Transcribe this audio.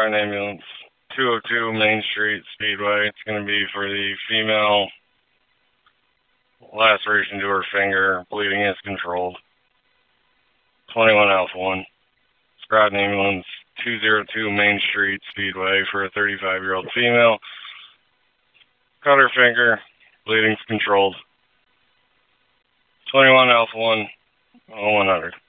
Scranton Ambulance, 202 Main Street, Speedway. It's going to be for the female, laceration to her finger, bleeding is controlled. 21 Alpha 1. Scranton Ambulance, 202 Main Street, Speedway, for a 35-year-old female. Cut her finger, bleeding's controlled. 21 Alpha 1, 100.